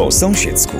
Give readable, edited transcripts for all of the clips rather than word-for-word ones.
Po sąsiedzku.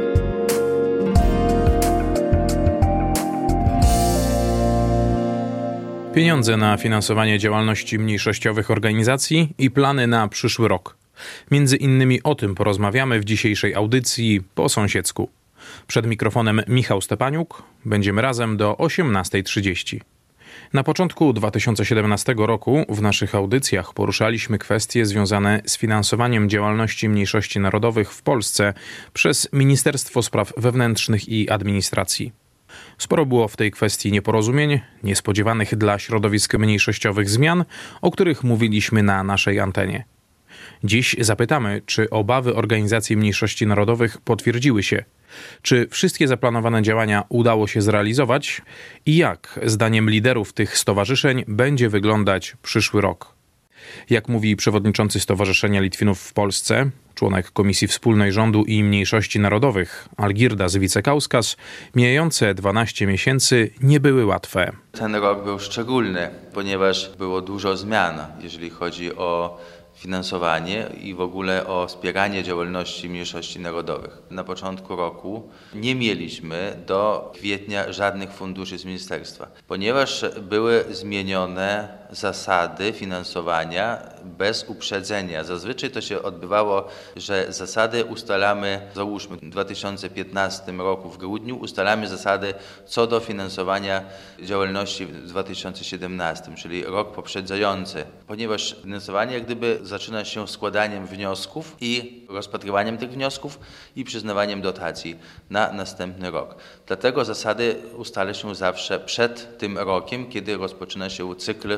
Pieniądze na finansowanie działalności mniejszościowych organizacji i plany na przyszły rok. Między innymi o tym porozmawiamy w dzisiejszej audycji Po sąsiedzku. Przed mikrofonem Michał Stepaniuk. Będziemy razem do 18:30. Na początku 2017 roku w naszych audycjach poruszaliśmy kwestie związane z finansowaniem działalności mniejszości narodowych w Polsce przez Ministerstwo Spraw Wewnętrznych i Administracji. Sporo było w tej kwestii nieporozumień, niespodziewanych dla środowisk mniejszościowych zmian, o których mówiliśmy na naszej antenie. Dziś zapytamy, czy obawy organizacji mniejszości narodowych potwierdziły się, czy wszystkie zaplanowane działania udało się zrealizować i jak, zdaniem liderów tych stowarzyszeń, będzie wyglądać przyszły rok. Jak mówi przewodniczący Stowarzyszenia Litwinów w Polsce, członek Komisji Wspólnej Rządu i Mniejszości Narodowych Algirdas Vicekauskas, mijające 12 miesięcy nie były łatwe. Ten rok był szczególny, ponieważ było dużo zmian, jeżeli chodzi o finansowanie i w ogóle o wspieranie działalności mniejszości narodowych. Na początku roku nie mieliśmy do kwietnia żadnych funduszy z ministerstwa, ponieważ były zmienione zasady finansowania bez uprzedzenia. Zazwyczaj to się odbywało, że zasady ustalamy, załóżmy w 2015 roku w grudniu ustalamy zasady co do finansowania działalności w 2017, czyli rok poprzedzający, ponieważ finansowanie jak gdyby zaczyna się składaniem wniosków i rozpatrywaniem tych wniosków i przyznawaniem dotacji na następny rok. Dlatego zasady ustala się zawsze przed tym rokiem, kiedy rozpoczyna się cykl,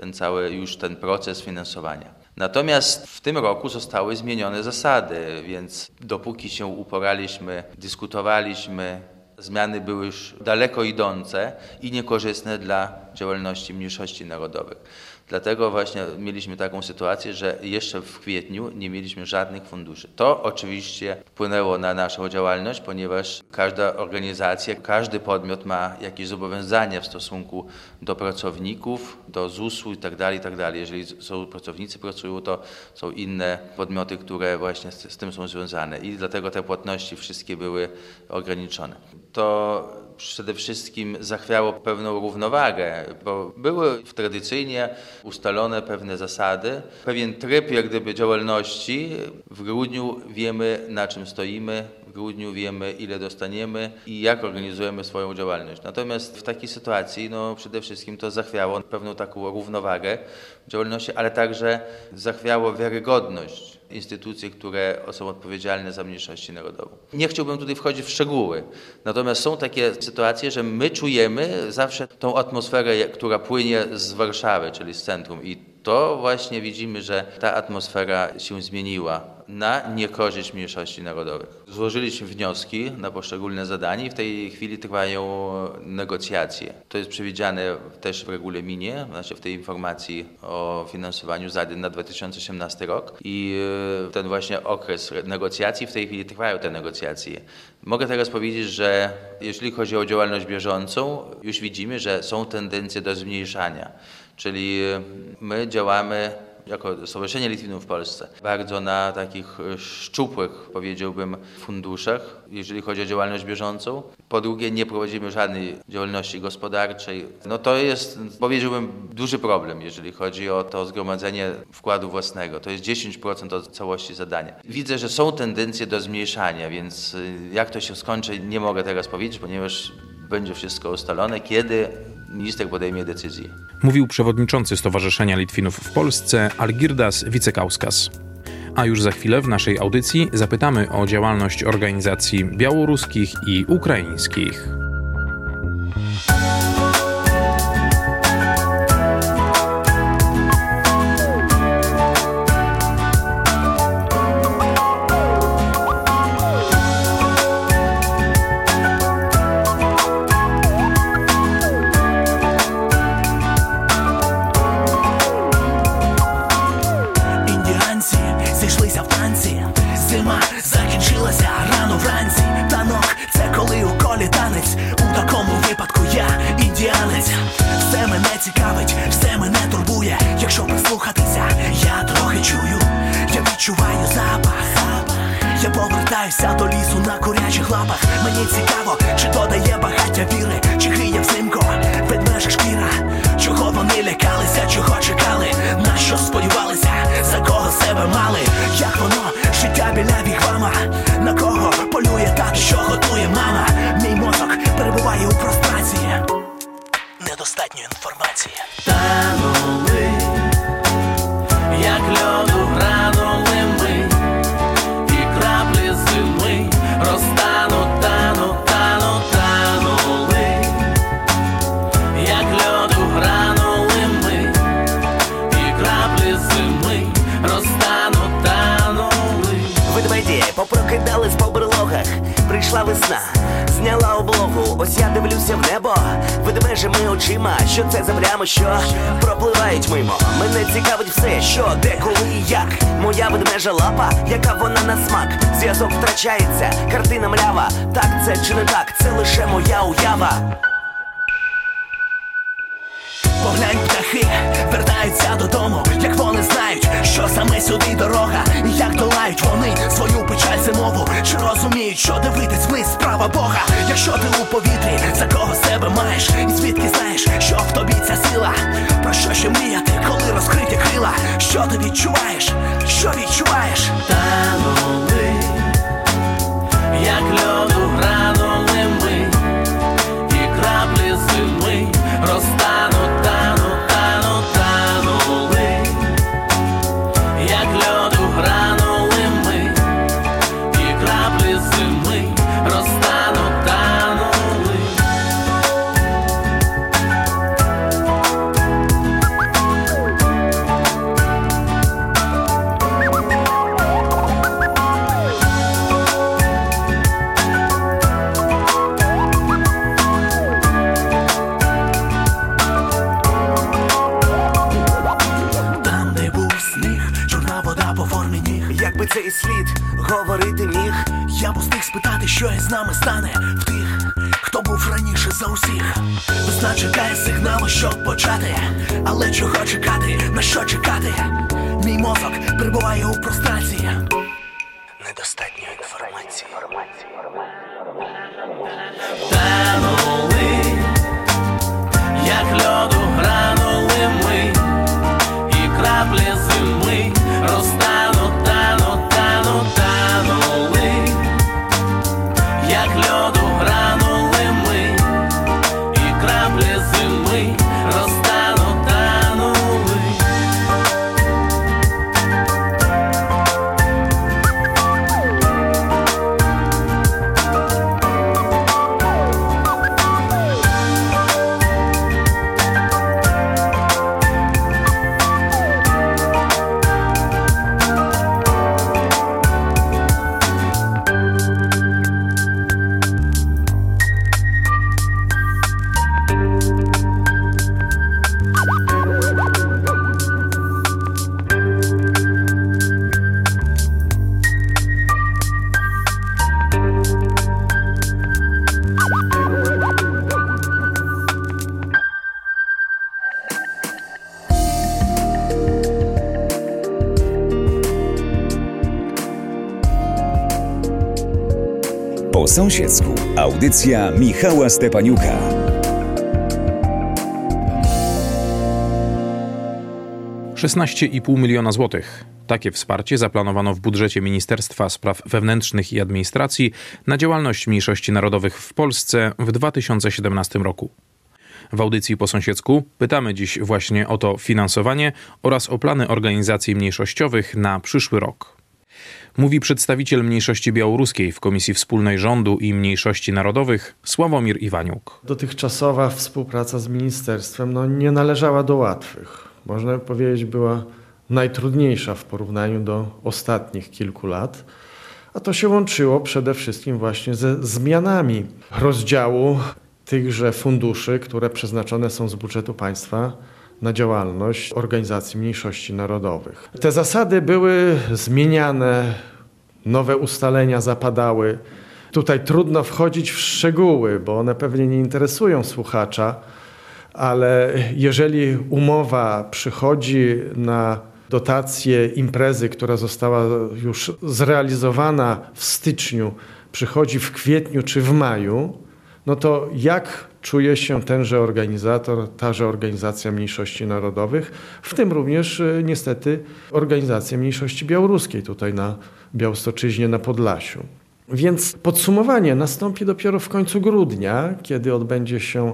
ten proces finansowania. Natomiast w tym roku zostały zmienione zasady, więc dopóki się uporaliśmy, dyskutowaliśmy, zmiany były już daleko idące i niekorzystne dla działalności mniejszości narodowych. Dlatego właśnie mieliśmy taką sytuację, że jeszcze w kwietniu nie mieliśmy żadnych funduszy. To oczywiście wpłynęło na naszą działalność, ponieważ każda organizacja, każdy podmiot ma jakieś zobowiązania w stosunku do pracowników, do ZUS-u itd. Jeżeli są pracownicy, pracują, to są inne podmioty, które właśnie z tym są związane i dlatego te płatności wszystkie były ograniczone. To przede wszystkim zachwiało pewną równowagę, bo były tradycyjnie ustalone pewne zasady, pewien tryb jak gdyby działalności. W grudniu wiemy, na czym stoimy, w grudniu wiemy, ile dostaniemy i jak organizujemy swoją działalność. Natomiast w takiej sytuacji przede wszystkim to zachwiało pewną taką równowagę w działalności, ale także zachwiało wiarygodność instytucji, które są odpowiedzialne za mniejszości narodową. Nie chciałbym tutaj wchodzić w szczegóły, natomiast są takie sytuacje, że my czujemy zawsze tą atmosferę, która płynie z Warszawy, czyli z centrum i to właśnie widzimy, że ta atmosfera się zmieniła na niekorzyść mniejszości narodowych. Złożyliśmy wnioski na poszczególne zadania i w tej chwili trwają negocjacje. To jest przewidziane też w regulaminie, w tej informacji o finansowaniu zadań na 2018 rok i ten właśnie okres negocjacji, w tej chwili trwają te negocjacje. Mogę teraz powiedzieć, że jeśli chodzi o działalność bieżącą, już widzimy, że są tendencje do zmniejszania. Czyli my działamy jako Stowarzyszenie Litwinów w Polsce bardzo na takich szczupłych, powiedziałbym, funduszach, jeżeli chodzi o działalność bieżącą. Po drugie, nie prowadzimy żadnej działalności gospodarczej. To jest, powiedziałbym, duży problem, jeżeli chodzi o to zgromadzenie wkładu własnego. To jest 10% od całości zadania. Widzę, że są tendencje do zmniejszania, więc jak to się skończy, nie mogę teraz powiedzieć, ponieważ będzie wszystko ustalone, kiedy minister podejmie decyzję. Mówił przewodniczący Stowarzyszenia Litwinów w Polsce Algirdas Vicekauskas. A już za chwilę w naszej audycji zapytamy o działalność organizacji białoruskich i ukraińskich. Зима закінчилася рано вранці. Танок — це коли у колі танець. Вертаюся до лісу на курячих лапах. Мені цікаво, чи додає багаття віри, чи гриє взимку ведмежа шкіра. Чого вони лякалися, чого чекали, на що сподівалися, за кого себе мали. Як воно, життя біля вігвама, на кого полює тато, що готує мама. Мій мозок перебуває у прострації, недостатньо інформації. Танули, як льоду гранули ми, і краплі зими розтануть, танули, як льоду гранули ми, і краплі зими розтануть, танули. Ведмеді попрокидались по берлогах, прийшла весна, зняла облогу. Ось я дивлюся в небо ведмежими очима. Що це за плями, що пропливають мимо? Мене цікавить все, що, де, коли і як. Моя ведмежа лапа, яка вона на смак. Зв'язок втрачається, картина млява. Так це чи не так, це лише моя уява. Поглянь, птахи вертаються додому, як вони знають, що саме сюди дорога. І як долають вони свою печаль зимову. Чи розуміють, що дивитись вниз справа Бога? Якщо ти у повітрі, за кого себе маєш, і звідки знаєш, що в тобі ця сила? Про що ще мріяти, коли розкриті крила? Що ти відчуваєш, що відчуваєш? Танули, як льоду гранули ми, і краплі зими розтануть, танули, як льоду гранули ми, і краплі зими розтануть, танули. Якби цей світ говорити міг, я б устиг спитати, що із нами стане в тих, хто був раніше за усіх. Весна чекає сигналу, щоб почати, але чого чекати, на що чекати? Мій мозок перебуває у прострації, недостатньо інформації. Танули, як льоду гранули ми, і краплі зими розтануть, танули, як льоду гранули ми, і краплі зими розтануть, танули. Po sąsiedzku. Audycja Michała Stepaniuka. $16,5 miliona złotych. Takie wsparcie zaplanowano w budżecie Ministerstwa Spraw Wewnętrznych i Administracji na działalność mniejszości narodowych w Polsce w 2017 roku. W audycji Po sąsiedzku pytamy dziś właśnie o to finansowanie oraz o plany organizacji mniejszościowych na przyszły rok. Mówi przedstawiciel mniejszości białoruskiej w Komisji Wspólnej Rządu i Mniejszości Narodowych Sławomir Iwaniuk. Dotychczasowa współpraca z ministerstwem nie należała do łatwych. Można powiedzieć, była najtrudniejsza w porównaniu do ostatnich kilku lat. A to się łączyło przede wszystkim właśnie ze zmianami rozdziału tychże funduszy, które przeznaczone są z budżetu państwa na działalność organizacji mniejszości narodowych. Te zasady były zmieniane, nowe ustalenia zapadały. Tutaj trudno wchodzić w szczegóły, bo one pewnie nie interesują słuchacza, ale jeżeli umowa przychodzi na dotacje imprezy, która została już zrealizowana w styczniu, przychodzi w kwietniu czy w maju, no to jak czuje się tenże organizator, taże organizacja mniejszości narodowych, w tym również niestety organizacja mniejszości białoruskiej tutaj na Białostoczyźnie, na Podlasiu. Więc podsumowanie nastąpi dopiero w końcu grudnia, kiedy odbędzie się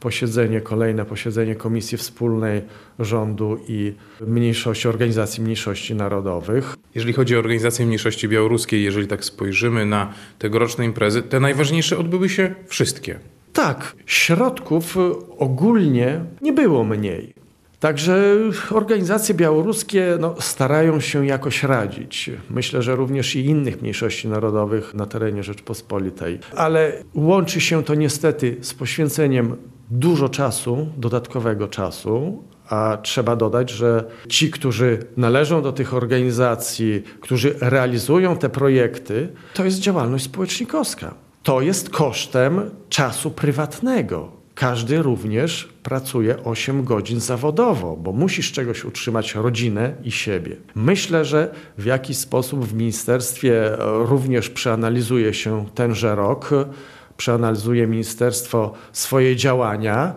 kolejne posiedzenie Komisji Wspólnej Rządu i Organizacji Mniejszości Narodowych. Jeżeli chodzi o organizację mniejszości białoruskiej, jeżeli tak spojrzymy na tegoroczne imprezy, te najważniejsze odbyły się wszystkie. Tak, środków ogólnie nie było mniej. Także organizacje białoruskie starają się jakoś radzić. Myślę, że również i innych mniejszości narodowych na terenie Rzeczpospolitej. Ale łączy się to niestety z poświęceniem dużo czasu, dodatkowego czasu, a trzeba dodać, że ci, którzy należą do tych organizacji, którzy realizują te projekty, to jest działalność społecznikowska. To jest kosztem czasu prywatnego. Każdy również pracuje 8 godzin zawodowo, bo musi z czegoś utrzymać rodzinę i siebie. Myślę, że w jakiś sposób w ministerstwie również przeanalizuje się tenże rok, przeanalizuje ministerstwo swoje działania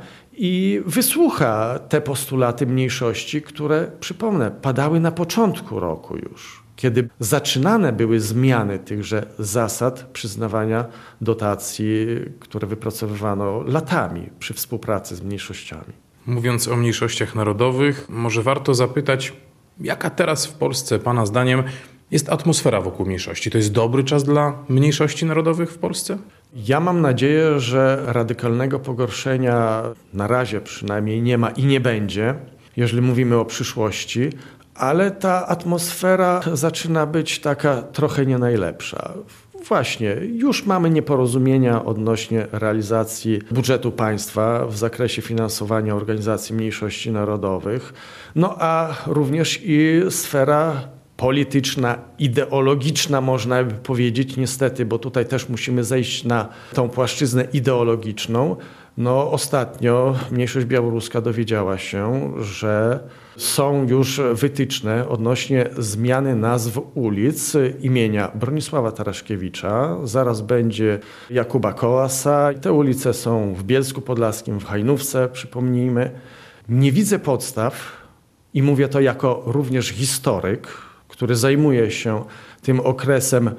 i wysłucha te postulaty mniejszości, które, przypomnę, padały na początku roku już, kiedy zaczynane były zmiany tychże zasad przyznawania dotacji, które wypracowywano latami przy współpracy z mniejszościami. Mówiąc o mniejszościach narodowych, może warto zapytać, jaka teraz w Polsce, Pana zdaniem, jest atmosfera wokół mniejszości? To jest dobry czas dla mniejszości narodowych w Polsce? Ja mam nadzieję, że radykalnego pogorszenia na razie przynajmniej nie ma i nie będzie, jeżeli mówimy o przyszłości, ale ta atmosfera zaczyna być taka trochę nie najlepsza. Właśnie, już mamy nieporozumienia odnośnie realizacji budżetu państwa w zakresie finansowania organizacji mniejszości narodowych, a również i sfera polityczna, ideologiczna, można by powiedzieć, niestety, bo tutaj też musimy zejść na tą płaszczyznę ideologiczną. Ostatnio mniejszość białoruska dowiedziała się, że są już wytyczne odnośnie zmiany nazw ulic imienia Bronisława Taraszkiewicza. Zaraz będzie Jakuba Kołasa. Te ulice są w Bielsku Podlaskim, w Hajnówce, przypomnijmy. Nie widzę podstaw i mówię to jako również historyk, który zajmuje się tym okresem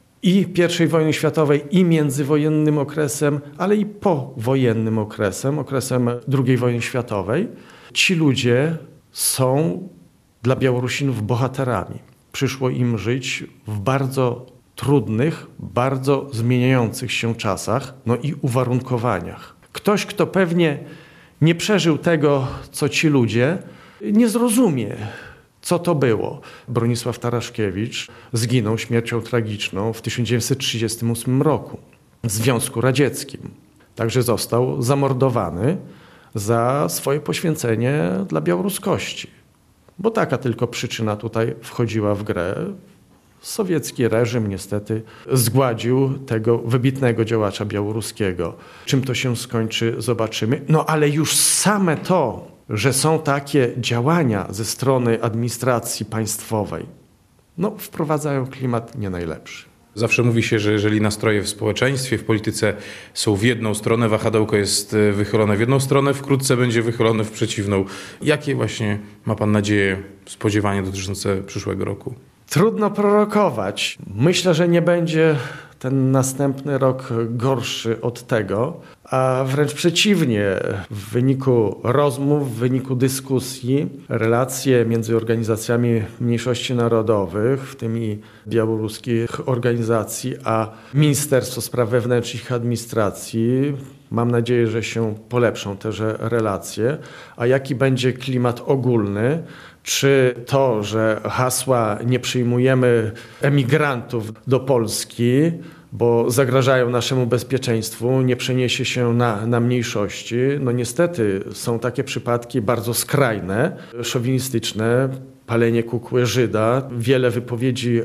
i I wojny światowej, i międzywojennym okresem, ale i powojennym okresem II wojny światowej. Ci ludzie są dla Białorusinów bohaterami. Przyszło im żyć w bardzo trudnych, bardzo zmieniających się czasach, i uwarunkowaniach. Ktoś, kto pewnie nie przeżył tego, co ci ludzie, nie zrozumie, co to było. Bronisław Taraszkiewicz zginął śmiercią tragiczną w 1938 roku w Związku Radzieckim. Także został zamordowany za swoje poświęcenie dla białoruskości. Bo taka tylko przyczyna tutaj wchodziła w grę. Sowiecki reżim niestety zgładził tego wybitnego działacza białoruskiego. Czym to się skończy, zobaczymy. Ale już same to, że są takie działania ze strony administracji państwowej, wprowadzają klimat nie najlepszy. Zawsze mówi się, że jeżeli nastroje w społeczeństwie, w polityce są w jedną stronę, wahadełko jest wychylone w jedną stronę, wkrótce będzie wychylone w przeciwną. Jakie właśnie ma Pan nadzieję, spodziewanie dotyczące przyszłego roku? Trudno prorokować. Myślę, że nie będzie ten następny rok gorszy od tego, a wręcz przeciwnie. W wyniku rozmów, w wyniku dyskusji, relacje między organizacjami mniejszości narodowych, w tym i białoruskich organizacji, a Ministerstwo Spraw Wewnętrznych i Administracji, mam nadzieję, że się polepszą teże relacje. A jaki będzie klimat ogólny? Czy to, że hasła nie przyjmujemy emigrantów do Polski, bo zagrażają naszemu bezpieczeństwu, nie przeniesie się na mniejszości? Niestety są takie przypadki bardzo skrajne, szowinistyczne, palenie kukły Żyda, wiele wypowiedzi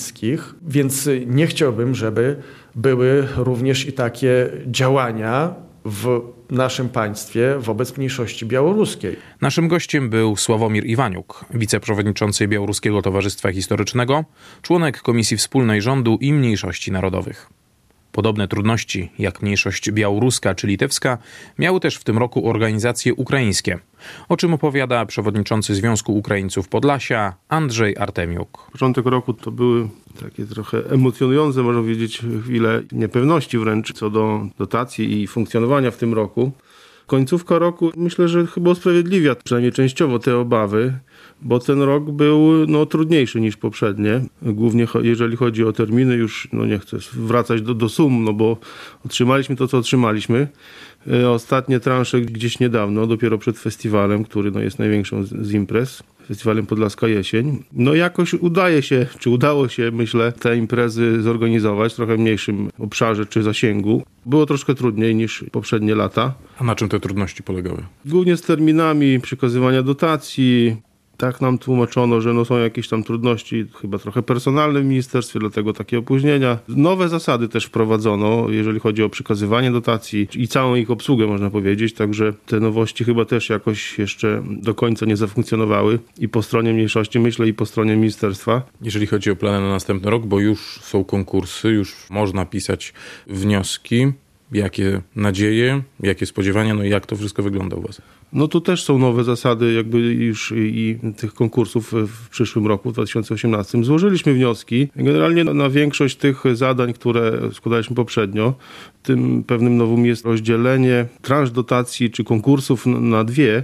antyukraińskich, więc nie chciałbym, żeby były również i takie działania w naszym państwie wobec mniejszości białoruskiej. Naszym gościem był Sławomir Iwaniuk, wiceprzewodniczący Białoruskiego Towarzystwa Historycznego, członek Komisji Wspólnej Rządu i Mniejszości Narodowych. Podobne trudności jak mniejszość białoruska czy litewska miały też w tym roku organizacje ukraińskie, o czym opowiada przewodniczący Związku Ukraińców Podlasia Andrzej Artemiuk. Początek roku to były takie trochę emocjonujące, można powiedzieć, chwile niepewności wręcz co do dotacji i funkcjonowania w tym roku. Końcówka roku myślę, że chyba usprawiedliwia przynajmniej częściowo te obawy, bo ten rok był trudniejszy niż poprzednie. Głównie jeżeli chodzi o terminy, już nie chcę wracać do sum, bo otrzymaliśmy to, co otrzymaliśmy. Ostatnie transze gdzieś niedawno, dopiero przed festiwalem, który jest największą z imprez, festiwalem Podlaska Jesień. Jakoś udało się, myślę, te imprezy zorganizować w trochę mniejszym obszarze czy zasięgu. Było troszkę trudniej niż poprzednie lata. A na czym te trudności polegały? Głównie z terminami przekazywania dotacji. Tak nam tłumaczono, że są jakieś tam trudności, chyba trochę personalne w ministerstwie, dlatego takie opóźnienia. Nowe zasady też wprowadzono, jeżeli chodzi o przekazywanie dotacji i całą ich obsługę, można powiedzieć, także te nowości chyba też jakoś jeszcze do końca nie zafunkcjonowały i po stronie mniejszości, myślę, i po stronie ministerstwa. Jeżeli chodzi o plany na następny rok, bo już są konkursy, już można pisać wnioski, jakie nadzieje, jakie spodziewania, i jak to wszystko wygląda u was? Tu też są nowe zasady jakby już i tych konkursów w przyszłym roku, w 2018. Złożyliśmy wnioski. Generalnie na większość tych zadań, które składaliśmy poprzednio, tym pewnym nowum jest rozdzielenie transz dotacji czy konkursów na dwie.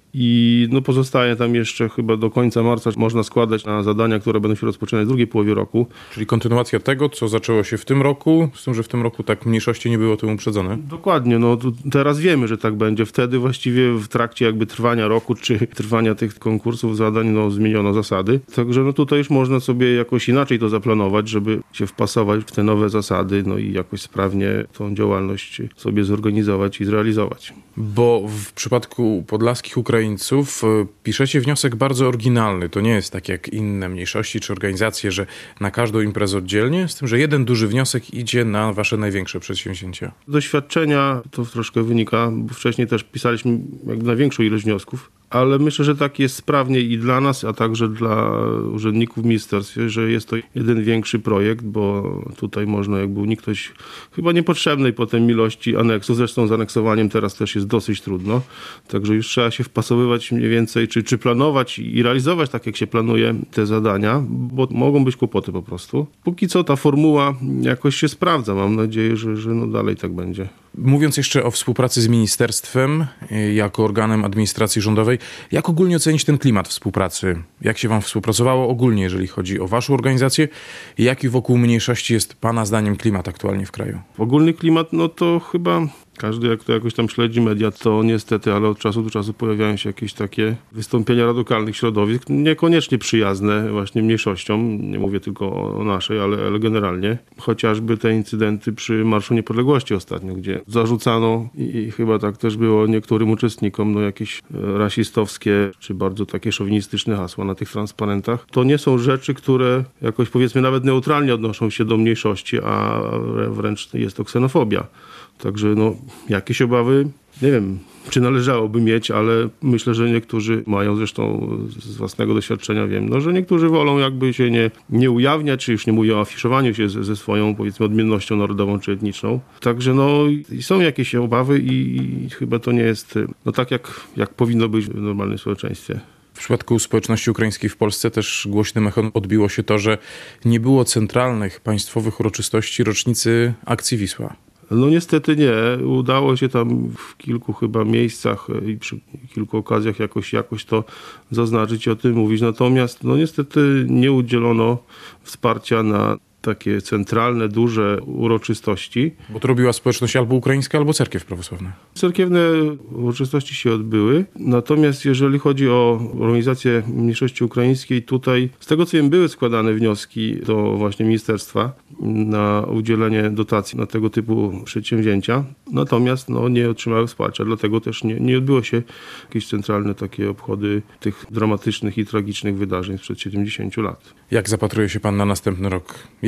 I pozostaje tam jeszcze chyba do końca marca można składać na zadania, które będą się rozpoczynać w drugiej połowie roku. Czyli kontynuacja tego, co zaczęło się w tym roku, z tym, że w tym roku tak mniejszości nie było tym uprzedzone? Dokładnie, teraz wiemy, że tak będzie. Wtedy właściwie w trakcie jakby trwania roku, czy trwania tych konkursów, zadań, zmieniono zasady. Także tutaj już można sobie jakoś inaczej to zaplanować, żeby się wpasować w te nowe zasady, i jakoś sprawnie tą działalność sobie zorganizować i zrealizować. Bo w przypadku podlaskich Ukraińców piszecie wniosek bardzo oryginalny. To nie jest tak jak inne mniejszości czy organizacje, że na każdą imprezę oddzielnie, z tym, że jeden duży wniosek idzie na wasze największe przedsięwzięcia. Doświadczenia to troszkę wynika, bo wcześniej też pisaliśmy jakby na większą ilość wniosków, ale myślę, że tak jest sprawniej i dla nas, a także dla urzędników w ministerstwie, że jest to jeden większy projekt, bo tutaj można jakby uniknąć chyba niepotrzebnej potem ilości aneksów. Zresztą z aneksowaniem teraz też jest dosyć trudno, także już trzeba się wpasowywać mniej więcej, czy planować i realizować tak, jak się planuje te zadania, bo mogą być kłopoty po prostu. Póki co ta formuła jakoś się sprawdza. Mam nadzieję, że dalej tak będzie. Mówiąc jeszcze o współpracy z ministerstwem, jako organem administracji rządowej, jak ogólnie ocenić ten klimat współpracy? Jak się wam współpracowało ogólnie, jeżeli chodzi o waszą organizację? Jaki wokół mniejszości jest pana zdaniem klimat aktualnie w kraju? Ogólny klimat, to chyba każdy, jak to jakoś tam śledzi media, to niestety, ale od czasu do czasu pojawiają się jakieś takie wystąpienia radykalnych środowisk, niekoniecznie przyjazne właśnie mniejszościom, nie mówię tylko o naszej, ale generalnie. Chociażby te incydenty przy Marszu Niepodległości ostatnio, gdzie zarzucano i chyba tak też było niektórym uczestnikom, jakieś rasistowskie czy bardzo takie szowinistyczne hasła na tych transparentach. To nie są rzeczy, które jakoś powiedzmy nawet neutralnie odnoszą się do mniejszości, a wręcz jest to ksenofobia. Także jakieś obawy, nie wiem, czy należałoby mieć, ale myślę, że niektórzy mają, zresztą z własnego doświadczenia wiem, że niektórzy wolą jakby się nie ujawniać, czy już nie mówią o afiszowaniu się ze swoją, powiedzmy, odmiennością narodową czy etniczną. Także są jakieś obawy i chyba to nie jest tak, jak powinno być w normalnym społeczeństwie. W przypadku społeczności ukraińskiej w Polsce też głośnym echem odbiło się to, że nie było centralnych państwowych uroczystości rocznicy akcji Wisła. Niestety nie. Udało się tam w kilku chyba miejscach i przy kilku okazjach jakoś to zaznaczyć i o tym mówić. Natomiast niestety nie udzielono wsparcia na takie centralne, duże uroczystości. Bo to robiła społeczność albo ukraińska, albo cerkiew prawosławna. Cerkiewne uroczystości się odbyły. Natomiast jeżeli chodzi o organizację mniejszości ukraińskiej, tutaj z tego co wiem były składane wnioski do właśnie ministerstwa na udzielenie dotacji na tego typu przedsięwzięcia. Natomiast nie otrzymały wsparcia, dlatego też nie odbyło się jakieś centralne takie obchody tych dramatycznych i tragicznych wydarzeń sprzed 70 lat. Jak zapatruje się pan na następny rok?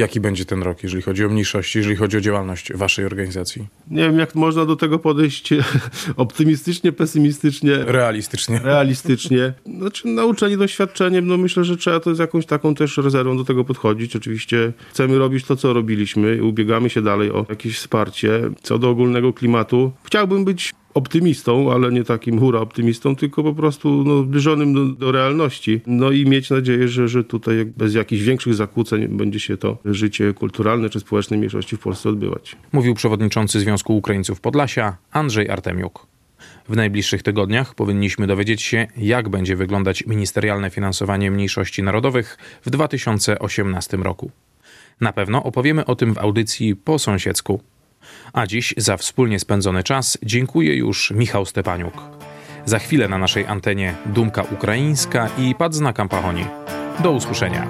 Jaki będzie ten rok, jeżeli chodzi o mniejszości, jeżeli chodzi o działalność waszej organizacji? Nie wiem, jak można do tego podejść optymistycznie, pesymistycznie. Realistycznie. Znaczy, nauczeni doświadczeniem, no myślę, że trzeba to z jakąś taką też rezerwą do tego podchodzić. Oczywiście chcemy robić to, co robiliśmy. Ubiegamy się dalej o jakieś wsparcie. Co do ogólnego klimatu, chciałbym być optymistą, ale nie takim hura optymistą, tylko po prostu zbliżonym do realności. No i mieć nadzieję, że tutaj bez jakichś większych zakłóceń będzie się to życie kulturalne czy społeczne mniejszości w Polsce odbywać. Mówił przewodniczący Związku Ukraińców Podlasia Andrzej Artemiuk. W najbliższych tygodniach powinniśmy dowiedzieć się, jak będzie wyglądać ministerialne finansowanie mniejszości narodowych w 2018 roku. Na pewno opowiemy o tym w audycji Po sąsiedzku. A dziś za wspólnie spędzony czas dziękuję już Michał Stepaniuk. Za chwilę na naszej antenie Dumka Ukraińska i Падзна Кампагоні. Do usłyszenia.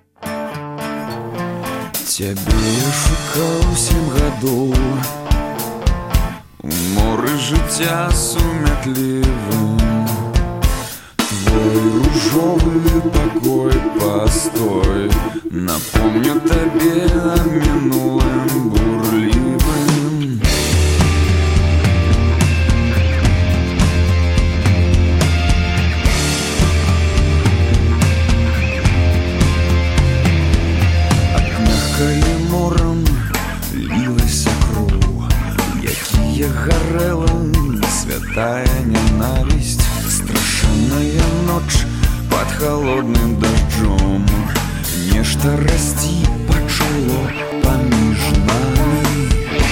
Ciebie szukał 7 годов. Море життя сумятливым. Твой ружовый покой, постой. Напомню тебе о минулом бурливым. От мягкої морем лилася кров, якія горела святая ненависть, страшная ночь под холодным дождем. Нечто расти почало поміж нами.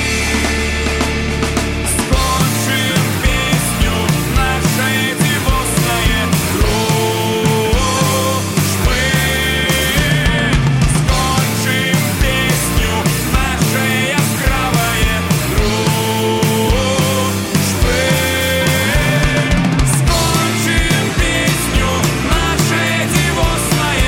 Скончим песню нашей дивосной дружбы. Скончим песню нашей яскравой дружбы. Скончим песню нашей дивосной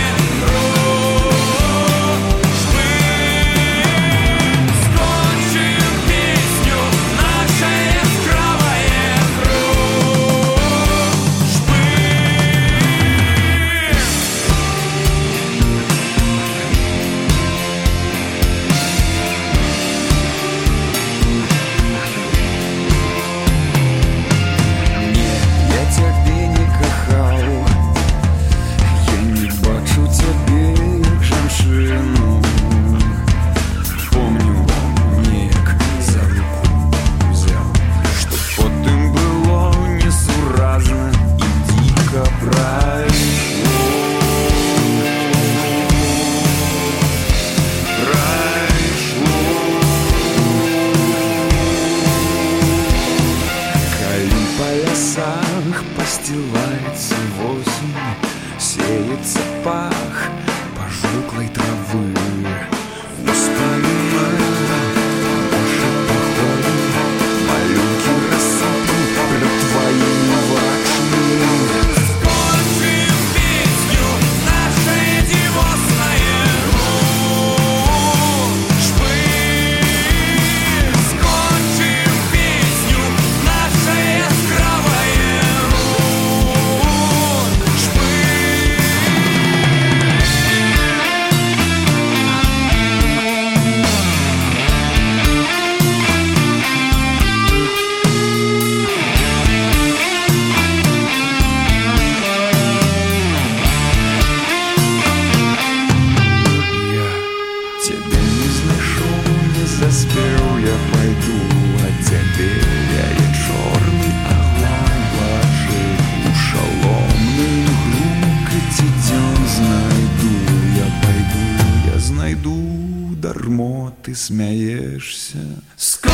Постилается осень, сеется пах пожухлой травы. Воспоминания наши походы, малюнки рассыпи про твои вачи. Скончим песню нашей дивосной дружбы. Скончим песню нашей яскравой. Заспел я пойду, а тебе я и черный огонь вложи. У шаломный грукоти дён знайду, я пойду, я знайду, дармо ты смеешься.